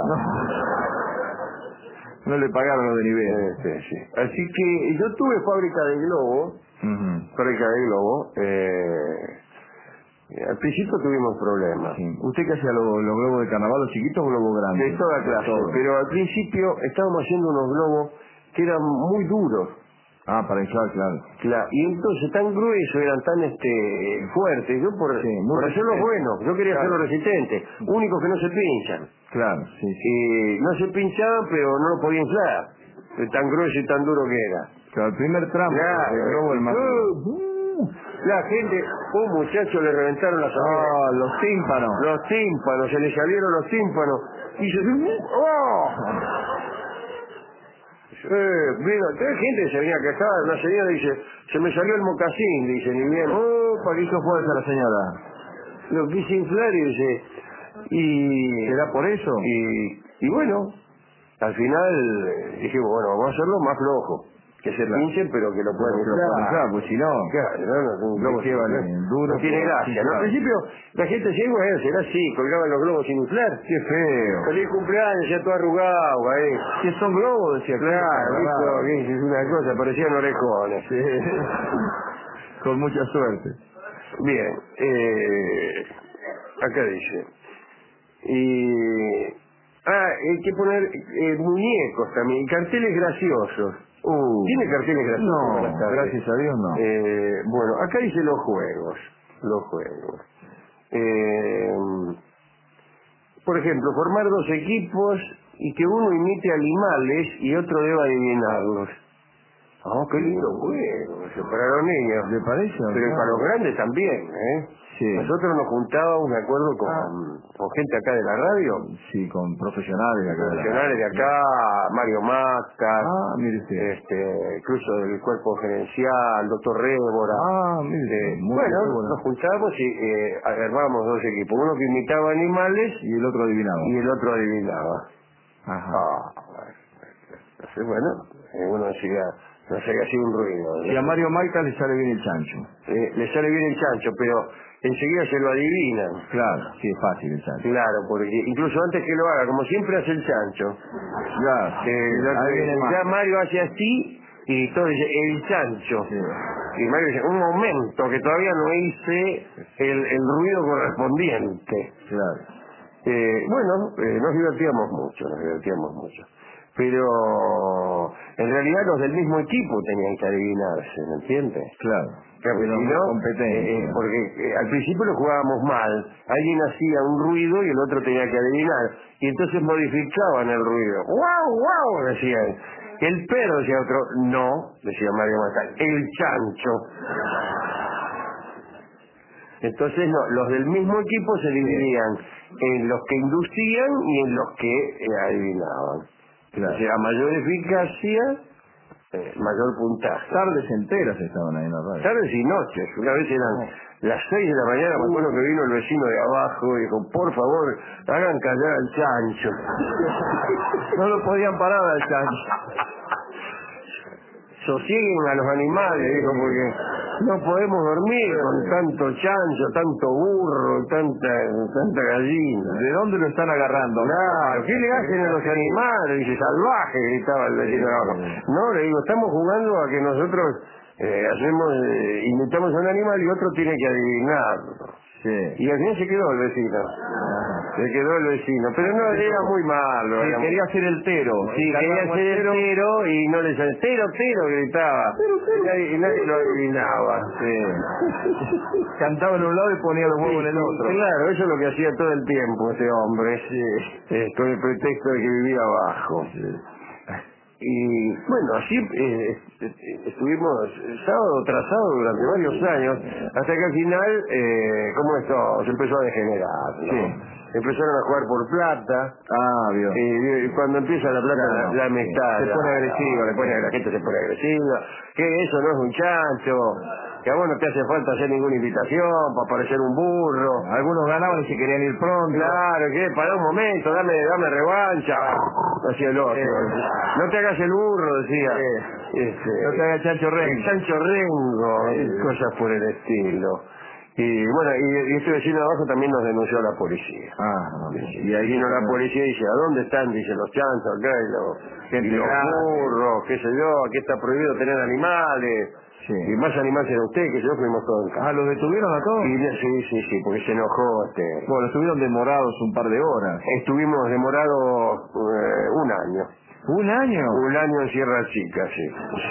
Speaker 2: No le pagaron lo de nivel.
Speaker 1: Este, sí. Así que yo tuve fábrica de globo,
Speaker 2: Ujú.
Speaker 1: fábrica de globo, eh, al principio tuvimos problemas.
Speaker 2: Sí. ¿Usted qué hacía? ¿Los, los globos de carnaval, los chiquitos o globos grandes?
Speaker 1: De toda clase,
Speaker 2: Todo.
Speaker 1: pero al principio estábamos haciendo unos globos que eran muy duros.
Speaker 2: Ah, para inflar, claro.
Speaker 1: Claro, y entonces tan gruesos, eran tan este fuertes, yo por,
Speaker 2: Sí, muy
Speaker 1: por hacerlos
Speaker 2: resistentes.
Speaker 1: buenos, yo quería
Speaker 2: Claro.
Speaker 1: hacerlos resistentes, únicos que no se pinchan.
Speaker 2: Claro, sí, sí.
Speaker 1: Y no se pinchaban, pero no lo podía inflar, de tan grueso y tan duro que era.
Speaker 2: Claro, el primer tramo
Speaker 1: Claro,
Speaker 2: del globo, el más...
Speaker 1: uh, la gente, un muchacho le reventaron las orejas.
Speaker 2: Ah, los tímpanos.
Speaker 1: Los tímpanos, se le salieron los tímpanos. Y se... ¡Oh! Eh, mira, hay gente que se venía a quejar, una señora dice, se me salió el mocasín, dice, ni bien.
Speaker 2: Oh, para que hizo fuerza la señora.
Speaker 1: Lo quise inflar y dice, y...
Speaker 2: ¿Será por eso?
Speaker 1: Y, y bueno, al final eh, dije, bueno, vamos a hacerlo más flojo. que se pinchen, pero que lo puedan
Speaker 2: inflar. Claro, pues si no,
Speaker 1: claro, no, no, un globo
Speaker 2: que valen duro,
Speaker 1: no tiene gracia. ¿no? Al principio la gente decía, bueno, será así, colgaban los globos sin inflar.
Speaker 2: Qué feo.
Speaker 1: Feliz cumpleaños, ya todo arrugado ahí.
Speaker 2: ¿Qué son globos? Decía,
Speaker 1: claro, visto, es una cosa, parecían orejones.
Speaker 2: Sí. Con mucha suerte.
Speaker 1: Bien, eh, acá dice. Y... Ah, hay que poner eh, muñecos también, y carteles graciosos.
Speaker 2: Uh,
Speaker 1: ¿Tiene carteles graciosos?
Speaker 2: No, gracias a Dios no.
Speaker 1: Eh, bueno, acá dice los juegos. Los juegos. Eh, por ejemplo, formar dos equipos y que uno imite animales y otro deba adivinarlos. Ah, qué lindo juego, eso para los niños.
Speaker 2: ¿Le parece?
Speaker 1: Pero
Speaker 2: No.
Speaker 1: para los grandes también, ¿eh?
Speaker 2: Sí.
Speaker 1: Nosotros nos juntábamos, me acuerdo, con,
Speaker 2: Ah.
Speaker 1: con gente acá de la radio.
Speaker 2: Sí, con profesionales de acá.
Speaker 1: Profesionales de acá, Mario Mata,
Speaker 2: Ah, mire usted.
Speaker 1: este, incluso del cuerpo gerencial, doctor Rébora.
Speaker 2: Ah, mire usted.
Speaker 1: Eh,
Speaker 2: Muy
Speaker 1: bueno,
Speaker 2: bueno.
Speaker 1: nos juntábamos y eh, armábamos dos equipos. Uno que imitaba animales
Speaker 2: Y el otro adivinaba.
Speaker 1: y el otro adivinaba.
Speaker 2: Ajá.
Speaker 1: Ah, entonces, bueno, eh, uno decía, no sé, hacía un ruido.
Speaker 2: Y a Mario Maita le sale bien el chancho.
Speaker 1: Eh, le sale bien el chancho, pero enseguida se lo adivinan.
Speaker 2: Claro, sí, es fácil el chancho.
Speaker 1: Claro, porque incluso antes que lo haga, como siempre hace el chancho,
Speaker 2: Claro.
Speaker 1: que
Speaker 2: Sí,
Speaker 1: lo-
Speaker 2: ahí viene
Speaker 1: ya
Speaker 2: más.
Speaker 1: Mario hace así y todo dice, el chancho.
Speaker 2: Sí.
Speaker 1: Y Mario dice, un momento, que todavía no hice el, el ruido correspondiente.
Speaker 2: Claro.
Speaker 1: Eh, bueno, eh, nos divertíamos mucho, nos divertíamos mucho. Pero en realidad los del mismo equipo tenían que adivinarse, ¿me entiendes?
Speaker 2: Claro.
Speaker 1: Claro,
Speaker 2: Pero
Speaker 1: si no,
Speaker 2: competencia.
Speaker 1: eh, eh, porque eh, al principio lo jugábamos mal. Alguien hacía un ruido y el otro tenía que adivinar. Y entonces modificaban el ruido. ¡Wow, wow! Decían. El perro, decía otro. No, decía Mario Matal. El chancho. Entonces no, los del mismo equipo se dividían en los que inducían y en los que eh, adivinaban.
Speaker 2: Claro.
Speaker 1: O sea, a mayor eficacia, eh, mayor puntaje.
Speaker 2: Tardes enteras estaban ahí en la radio.
Speaker 1: Tardes y noches. Una vez eran las seis de la mañana, me acuerdo que vino el vecino de abajo y dijo, por favor, hagan callar al chancho.
Speaker 2: No lo podían parar al chancho.
Speaker 1: Sosieguen a los animales, dijo, porque no podemos dormir con tanto chancho, tanto burro, tanta tanta gallina.
Speaker 2: ¿De dónde lo están agarrando?
Speaker 1: Claro, ¿qué le hacen a los animales? Dice, salvaje, gritaba el vecino de abajo. No, le digo, estamos jugando a que nosotros eh, hacemos, eh, imitamos a un animal y otro tiene que adivinarlo.
Speaker 2: Sí.
Speaker 1: Y al final se quedó el vecino.
Speaker 2: Ajá.
Speaker 1: Se quedó el vecino. Pero no, era muy malo.
Speaker 2: Sí,
Speaker 1: era
Speaker 2: quería
Speaker 1: muy...
Speaker 2: ser el tero.
Speaker 1: Sí, quería ser el tero y no le salía. Tero, tero, gritaba. Y nadie, y nadie lo adivinaba.
Speaker 2: Sí. Cantaba en un lado y ponía los huevos
Speaker 1: Sí,
Speaker 2: en el otro.
Speaker 1: claro, eso es lo que hacía todo el tiempo ese hombre. Sí. Eh, con el pretexto de que vivía abajo.
Speaker 2: Sí.
Speaker 1: Y bueno, así eh, estuvimos sábado tras sábado durante varios años, hasta que al final, eh, como esto se empezó a degenerar, ¿no?
Speaker 2: Sí.
Speaker 1: Empezaron a jugar por plata,
Speaker 2: Ah, vio.
Speaker 1: y cuando empieza la plata,
Speaker 2: Claro,
Speaker 1: la, la
Speaker 2: sí.
Speaker 1: amistad
Speaker 2: Se pone agresiva,
Speaker 1: le pone, la gente se pone agresiva, que eso no es un chancho, que a vos no te hace falta hacer ninguna invitación para parecer un burro.
Speaker 2: Algunos ganaban y se querían ir pronto.
Speaker 1: Claro, que para un momento, dame, dame revancha, decía el otro.
Speaker 2: Sí.
Speaker 1: No te hagas el burro, decía.
Speaker 2: Sí.
Speaker 1: Este,
Speaker 2: No te hagas chancho
Speaker 1: el
Speaker 2: rengo.
Speaker 1: chancho rengo,
Speaker 2: Sí.
Speaker 1: cosas por el estilo. Y bueno, y, y este vecino de abajo también nos denunció a la policía.
Speaker 2: Ah, no,
Speaker 1: Y ahí vino la policía y dice, ¿a dónde están? Dice, los chanchos acá y los,
Speaker 2: Gente
Speaker 1: y los
Speaker 2: grande.
Speaker 1: burros, qué sé yo, aquí está prohibido tener animales.
Speaker 2: Sí.
Speaker 1: Y más animales de usted, que yo fuimos todos en casa.
Speaker 2: Ah, ¿los detuvieron a todos?
Speaker 1: Y, sí, sí, sí, porque se enojó este.
Speaker 2: Bueno, estuvieron demorados un par de horas.
Speaker 1: Estuvimos demorados eh, un año.
Speaker 2: ¿Un año?
Speaker 1: Un año en Sierra Chica, sí.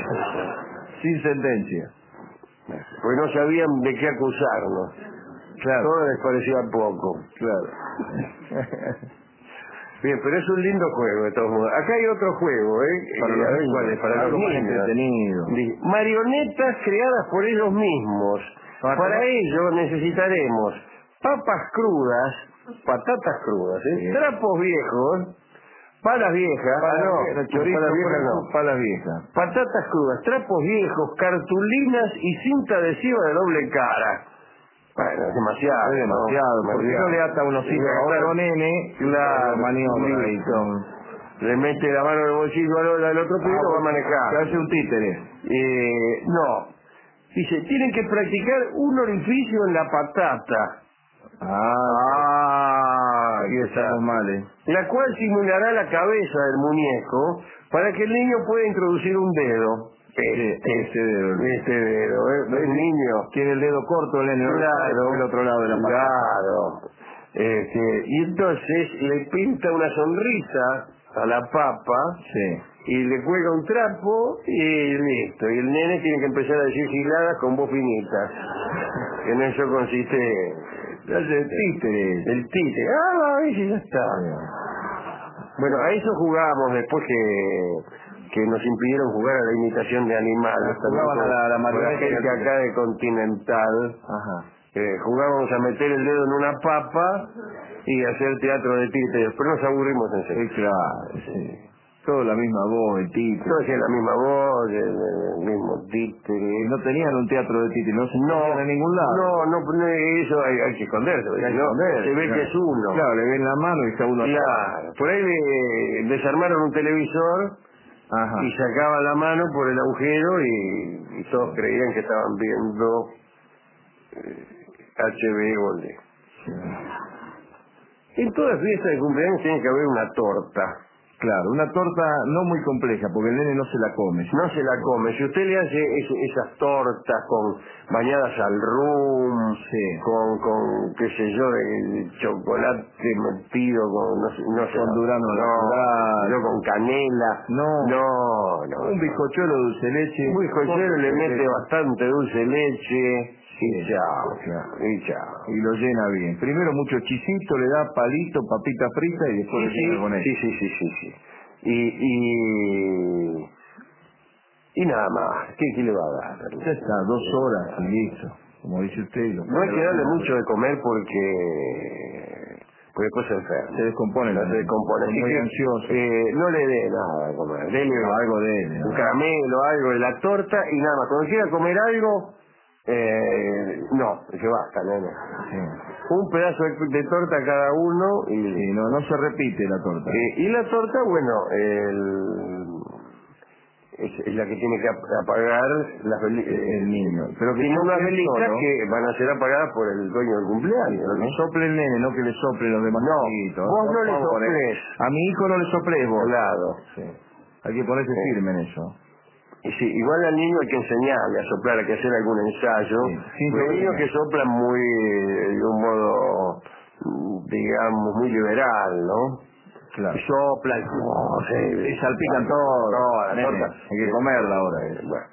Speaker 2: Sin sentencia.
Speaker 1: Porque no sabían de qué acusarnos.
Speaker 2: Claro.
Speaker 1: Todo les parecía poco.
Speaker 2: Claro.
Speaker 1: Bien, pero es un lindo juego de todos modos. Acá hay otro juego, ¿eh?
Speaker 2: Para
Speaker 1: Eh,
Speaker 2: los
Speaker 1: a ver
Speaker 2: niños,
Speaker 1: cuál es, para
Speaker 2: algo
Speaker 1: los
Speaker 2: más
Speaker 1: niños.
Speaker 2: entretenido.
Speaker 1: Dice, marionetas creadas por ellos mismos.
Speaker 2: Para-
Speaker 1: Para ello necesitaremos papas crudas, patatas crudas, ¿eh?
Speaker 2: Sí.
Speaker 1: Trapos viejos, palas viejas,
Speaker 2: Palas
Speaker 1: ah, no,
Speaker 2: viejas, chorizo,
Speaker 1: palas viejas
Speaker 2: fresco,
Speaker 1: no.
Speaker 2: palas viejas.
Speaker 1: Patatas crudas, trapos viejos, cartulinas y cinta adhesiva de doble cara. Bueno, es demasiado.
Speaker 2: Es demasiado,
Speaker 1: ¿no?
Speaker 2: porque no le ata unos hijos a otro nene,
Speaker 1: Claro,
Speaker 2: maniobra ahí
Speaker 1: listo.
Speaker 2: con...
Speaker 1: Le mete la mano en el bolsillo al, al otro pibe y lo va a manejar.
Speaker 2: Se hace un títere.
Speaker 1: Eh, no. Dice, tienen que practicar un orificio en la patata.
Speaker 2: Ah,
Speaker 1: ahí está.
Speaker 2: estamos mal, ¿eh?
Speaker 1: La cual simulará la cabeza del muñeco para que el niño pueda introducir un dedo. Este,
Speaker 2: Este dedo.
Speaker 1: Este dedo, ¿eh? El niño.
Speaker 2: Tiene el dedo corto, el nene.
Speaker 1: Claro.
Speaker 2: Por el otro lado de la patata.
Speaker 1: Claro. Este, y entonces le pinta una sonrisa a la papa.
Speaker 2: Sí.
Speaker 1: Y le cuelga un trapo y listo. Y el nene tiene que empezar a decir giladas con voz finita. En eso consiste
Speaker 2: el títere.
Speaker 1: el títere. Ah, a ver si ya está. Bueno, a eso jugábamos después que, que nos impidieron jugar a la imitación de animales.
Speaker 2: Jugaban a la, la
Speaker 1: Con la gente
Speaker 2: marioneta.
Speaker 1: acá de Continental.
Speaker 2: Ajá.
Speaker 1: Eh, jugábamos a meter el dedo en una papa y hacer teatro de títeres. Pero nos aburrimos en serio.
Speaker 2: Sí, claro, sí. Todo la misma voz, el títere.
Speaker 1: Todos hacían la misma voz, el, el mismo títere.
Speaker 2: Y no tenían un teatro de títere, no se
Speaker 1: No,
Speaker 2: ponían en ningún lado.
Speaker 1: no, no, no, eso hay, hay que esconderse.
Speaker 2: Hay que
Speaker 1: no,
Speaker 2: esconder,
Speaker 1: se ve
Speaker 2: claro.
Speaker 1: que es uno.
Speaker 2: Claro, le ven la mano y está uno atrás.
Speaker 1: Claro, por ahí le desarmaron un televisor.
Speaker 2: Ajá.
Speaker 1: Y sacaban la mano por el agujero y, y todos creían que estaban viendo eh, H B Golde. En toda fiesta de cumpleaños tiene que haber una torta.
Speaker 2: Claro, una torta no muy compleja, porque el nene no se la come.
Speaker 1: No se la come. Si usted le hace es, esas tortas con bañadas al rum,
Speaker 2: Sí.
Speaker 1: con, con qué sé yo, de chocolate metido con, no sé, no sé,
Speaker 2: Con durano
Speaker 1: no,
Speaker 2: natural.
Speaker 1: yo con canela.
Speaker 2: No.
Speaker 1: No, no.
Speaker 2: Un bizcochuelo de dulce leche.
Speaker 1: Un bizcochuelo le mete bastante dulce leche.
Speaker 2: Sí,
Speaker 1: Y chao,
Speaker 2: claro.
Speaker 1: y chao.
Speaker 2: Y lo llena bien. Primero mucho chisito, le da palito, papita frita y después
Speaker 1: Sí,
Speaker 2: lo llena
Speaker 1: sí,
Speaker 2: con eso.
Speaker 1: sí, sí, sí, sí, sí. Y, y, y nada más. ¿Qué, qué le va a dar?
Speaker 2: Ya está, dos horas y listo. Como dice usted. Lo
Speaker 1: No hay que darle
Speaker 2: pone-
Speaker 1: mucho de comer porque, porque después se enferma.
Speaker 2: Se descompone.
Speaker 1: Se descompone. Así
Speaker 2: Muy
Speaker 1: que,
Speaker 2: ansioso.
Speaker 1: eh, no le dé nada de comer. Dele
Speaker 2: No, algo de él.
Speaker 1: un
Speaker 2: ¿no?
Speaker 1: caramelo, algo de la torta y nada más. Cuando quiera comer algo, eh, no, que basta, nene.
Speaker 2: Sí.
Speaker 1: Un pedazo de, de torta cada uno y,
Speaker 2: Sí, no, no se repite la torta.
Speaker 1: eh, y la torta, bueno, el, es, es la que tiene que ap- apagar las velitas.
Speaker 2: El niño. Pero que
Speaker 1: Tiene unas
Speaker 2: sople
Speaker 1: velitas
Speaker 2: solo.
Speaker 1: que van a ser apagadas por el dueño del cumpleaños,
Speaker 2: Pero
Speaker 1: ¿no?
Speaker 2: que sople el nene, no que le sople los demás.
Speaker 1: No,
Speaker 2: chiquitos.
Speaker 1: vos no
Speaker 2: Por
Speaker 1: le
Speaker 2: favor, ¿eh?
Speaker 1: soplés.
Speaker 2: A mi hijo no le soplés vos.
Speaker 1: Claro.
Speaker 2: Sí. Hay que ponerse
Speaker 1: Sí.
Speaker 2: firme en eso.
Speaker 1: Y sí, igual al niño hay que enseñarle a soplar, hay que hacer algún ensayo.
Speaker 2: Sí, sin
Speaker 1: Porque hay
Speaker 2: problema.
Speaker 1: niños que soplan muy, eh, de un modo, mm, digamos, muy liberal, ¿no?
Speaker 2: Claro.
Speaker 1: Y soplan, no sé,
Speaker 2: Y salpican todo.
Speaker 1: toda la
Speaker 2: Nene,
Speaker 1: torta.
Speaker 2: hay que comerla ahora.
Speaker 1: Eh, bueno.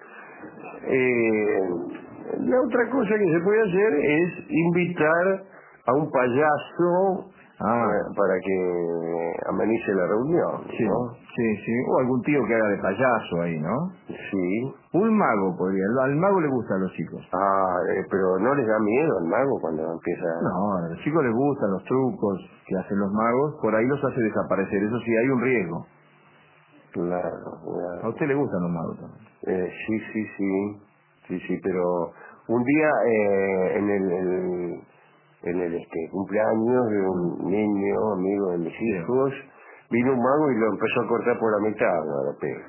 Speaker 1: Eh, la otra cosa que se puede hacer es invitar a un payaso
Speaker 2: Ah.
Speaker 1: eh, para que amenice la reunión,
Speaker 2: Sí,
Speaker 1: ¿no?
Speaker 2: sí, sí. O algún tío que haga de payaso ahí, ¿no?
Speaker 1: Sí.
Speaker 2: Un mago podría. Al mago le gustan los chicos.
Speaker 1: Ah, eh, pero ¿no les da miedo al mago cuando empieza?
Speaker 2: No, a los chicos les gustan los trucos que hacen los magos. Por ahí los hace desaparecer. Eso sí, hay un riesgo.
Speaker 1: Claro,
Speaker 2: A
Speaker 1: claro.
Speaker 2: usted le gustan los magos también.
Speaker 1: Eh, sí, sí, sí. Sí, sí, pero un día eh, en el, el- en el este, cumpleaños de un niño, amigo de mis hijos, vino un mago y lo empezó a cortar por la mitad, ¿no? La pega.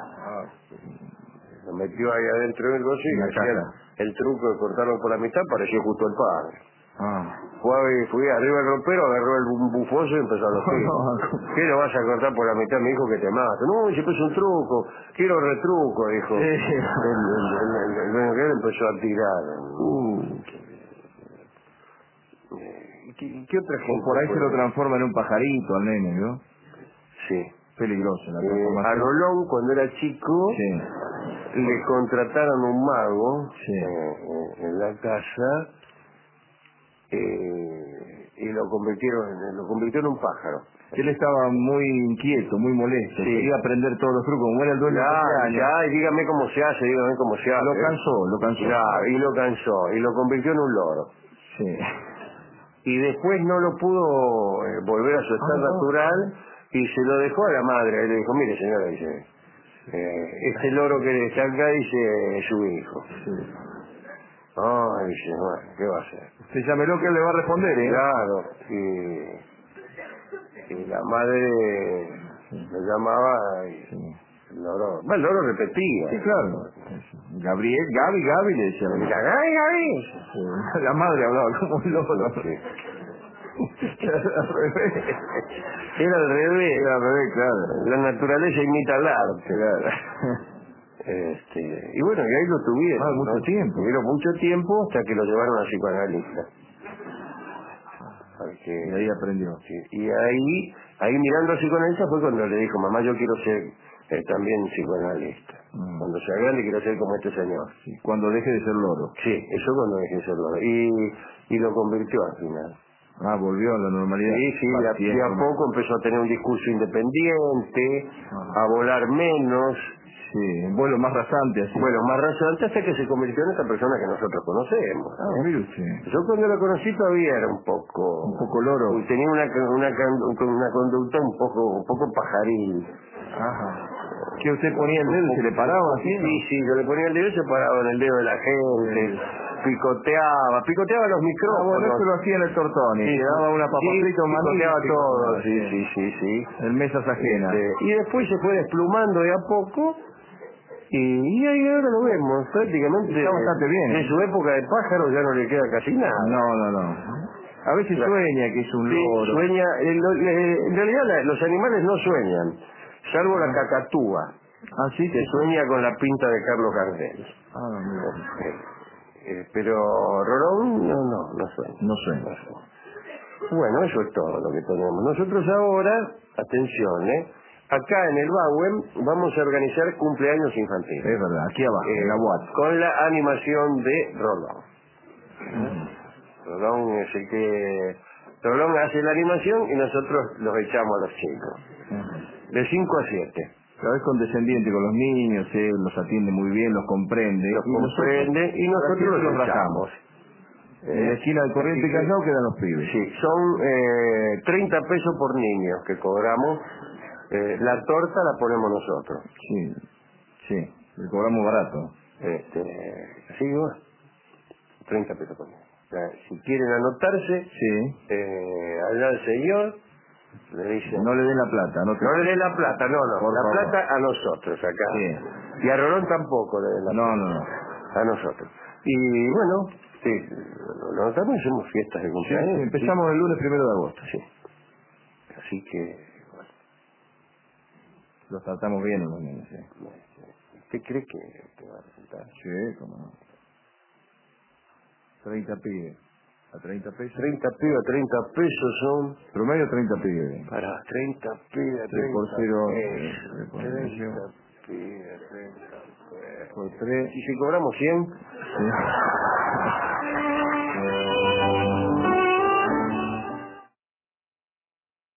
Speaker 1: Lo metió ahí adentro del gozo y
Speaker 2: En la
Speaker 1: le hacía
Speaker 2: caja.
Speaker 1: el truco de cortarlo por la mitad, pareció justo el padre.
Speaker 2: Ah.
Speaker 1: Fue, fui arriba del ropero, agarró el bu- bufoso y empezó a los tiros. ¿Qué lo vas a cortar por la mitad? Me dijo que te mato. No, se puso un truco. Quiero retruco, dijo.
Speaker 2: Sí.
Speaker 1: El, el, el, el, el, el empezó a tirar.
Speaker 2: Uh.
Speaker 1: ¿Qué, qué otra
Speaker 2: O
Speaker 1: gente?
Speaker 2: por ahí se
Speaker 1: puede?
Speaker 2: lo transforma en un pajarito al nene, ¿no?
Speaker 1: Sí.
Speaker 2: Peligroso la
Speaker 1: Eh, a
Speaker 2: transformación.
Speaker 1: Rolón, cuando era chico,
Speaker 2: Sí.
Speaker 1: le contrataron un mago
Speaker 2: Sí.
Speaker 1: eh, eh, en la casa eh, y lo convirtieron, en, lo convirtieron en un pájaro.
Speaker 2: Él estaba muy inquieto, muy molesto.
Speaker 1: Sí.
Speaker 2: Quería aprender todos los trucos. Como era el dueño
Speaker 1: Ya,
Speaker 2: del cumpleaños,
Speaker 1: ya, y dígame cómo se hace, dígame cómo se hace.
Speaker 2: lo cansó, lo cansó.
Speaker 1: Ya, y lo cansó, y lo convirtió en un loro.
Speaker 2: Sí.
Speaker 1: Y después no lo pudo eh, volver a su estado
Speaker 2: Ah, no.
Speaker 1: natural y se lo dejó a la madre. Y le dijo, mire señora, dice, eh, este loro que está acá, dice, es su hijo.
Speaker 2: Sí.
Speaker 1: Ay, dice, bueno, ¿qué va a hacer?
Speaker 2: Usted llámelo que él le va a responder, ¿eh?
Speaker 1: Claro, y, y la madre
Speaker 2: Sí.
Speaker 1: Lo llamaba y
Speaker 2: Sí.
Speaker 1: el loro, bueno, el loro repetía.
Speaker 2: Sí, claro. Gabriel, Gaby, Gaby le decía la
Speaker 1: Mira,
Speaker 2: madre.
Speaker 1: ¡ay, ay!
Speaker 2: Sí. La madre hablaba como un loro.
Speaker 1: Sí.
Speaker 2: Era al revés.
Speaker 1: Era al revés.
Speaker 2: Era al revés, claro.
Speaker 1: La naturaleza imita al arte.
Speaker 2: Claro.
Speaker 1: Este, y bueno, y ahí lo tuvieron.
Speaker 2: Ah, mucho
Speaker 1: ¿no?
Speaker 2: tiempo.
Speaker 1: Tuvieron mucho tiempo hasta que lo llevaron a psicoanalista. Porque,
Speaker 2: Y ahí aprendió.
Speaker 1: sí, y ahí, ahí mirando a psicoanalista fue cuando le dijo, mamá, yo quiero ser eh, también psicoanalista.
Speaker 2: Mm.
Speaker 1: Cuando sea grande quiero ser como este señor.
Speaker 2: Sí, cuando deje de ser loro.
Speaker 1: Sí, eso cuando dejé de serlo. Y, y lo convirtió al final.
Speaker 2: Ah, volvió a la normalidad.
Speaker 1: Sí, sí, de a, de a poco empezó a tener un discurso independiente,
Speaker 2: Ajá.
Speaker 1: a volar menos,
Speaker 2: Sí, en vuelo más rasante así.
Speaker 1: bueno, más rasante hasta que se convirtió en esta persona que nosotros conocemos.
Speaker 2: Ah,
Speaker 1: ¿eh?
Speaker 2: mire usted.
Speaker 1: Yo cuando la conocí todavía era un poco...
Speaker 2: Un poco loro.
Speaker 1: y tenía una, una, una conducta un poco, un poco pajaril.
Speaker 2: Ajá. ¿Que usted ponía el dedo y se le paraba así?
Speaker 1: Sí, sí, yo le ponía el dedo y se paraba en el dedo de la gente,
Speaker 2: Sí.
Speaker 1: picoteaba, picoteaba los
Speaker 2: Ah,
Speaker 1: micrófonos.
Speaker 2: bueno, eso lo hacía en el Tortoni.
Speaker 1: Sí,
Speaker 2: Le daba una papa
Speaker 1: sí,
Speaker 2: frita, un maní.
Speaker 1: picoteaba
Speaker 2: y
Speaker 1: todo,
Speaker 2: picoteaba,
Speaker 1: sí, sí, sí, sí.
Speaker 2: En mesas ajenas.
Speaker 1: Este, y después se fue desplumando de a poco y, y ahí ahora lo vemos, prácticamente.
Speaker 2: Está bastante bien.
Speaker 1: En su época de pájaro ya no le queda casi nada.
Speaker 2: No, no, no. A veces
Speaker 1: Claro.
Speaker 2: sueña que es un
Speaker 1: Sí,
Speaker 2: loro.
Speaker 1: sueña, eh, lo- le- en realidad la- los animales no sueñan, salvo la
Speaker 2: Ah.
Speaker 1: cacatúa,
Speaker 2: Ah, sí,
Speaker 1: que
Speaker 2: sí.
Speaker 1: sueña con la pinta de Carlos Gardel.
Speaker 2: Ah, no, mira.
Speaker 1: Eh, eh, pero Rolón no, no, no sueña.
Speaker 2: No sueña.
Speaker 1: No sueña. Bueno, eso es todo lo que tenemos. Nosotros ahora, atención, ¿eh? Acá en el Bauen vamos a organizar cumpleaños infantiles.
Speaker 2: Es verdad, aquí abajo,
Speaker 1: Eh,
Speaker 2: en la U A T.
Speaker 1: con la animación de Rolón.
Speaker 2: Ujú.
Speaker 1: Rolón es el que... Rolón hace la animación y nosotros los echamos a los chicos.
Speaker 2: Ujú.
Speaker 1: De cinco a siete.
Speaker 2: Pero es condescendiente con los niños, eh, los atiende muy bien, los comprende.
Speaker 1: Los
Speaker 2: y
Speaker 1: comprende y nosotros los
Speaker 2: los
Speaker 1: rajamos.
Speaker 2: En la esquina del Corriente y Callao quedan los pibes.
Speaker 1: Sí, son eh, treinta pesos por niño que cobramos. Eh, la torta la ponemos nosotros.
Speaker 2: Sí, sí, le cobramos barato.
Speaker 1: Este, así que bueno, treinta pesos por niño. O sea, si quieren anotarse,
Speaker 2: Sí.
Speaker 1: eh, allá al señor le dicen...
Speaker 2: No le den la plata, no te...
Speaker 1: No le den la plata, no, no.
Speaker 2: Por
Speaker 1: la
Speaker 2: favor.
Speaker 1: plata a nosotros acá.
Speaker 2: Sí.
Speaker 1: Y a Rolón tampoco le den la
Speaker 2: No,
Speaker 1: plata.
Speaker 2: no, no.
Speaker 1: A nosotros. Y bueno, sí, nosotros también hacemos fiestas de
Speaker 2: Sí,
Speaker 1: cumpleaños.
Speaker 2: sí, empezamos el lunes primero de agosto.
Speaker 1: Sí. Así que, bueno,
Speaker 2: Los tratamos bien a los niños, sí.
Speaker 1: ¿usted cree que te va a resultar?
Speaker 2: Sí, cómo no. treinta pibes. A treinta pesos.
Speaker 1: treinta pibes, treinta pesos son...
Speaker 2: Promedio treinta pibes.
Speaker 1: Para treinta pibes,
Speaker 2: Tres por
Speaker 1: treinta
Speaker 2: cero,
Speaker 1: pesos.
Speaker 2: eh, por
Speaker 1: treinta
Speaker 2: medio.
Speaker 1: pibes, treinta pesos.
Speaker 2: Por tres.
Speaker 1: ¿Y si cobramos cien?
Speaker 2: Sí.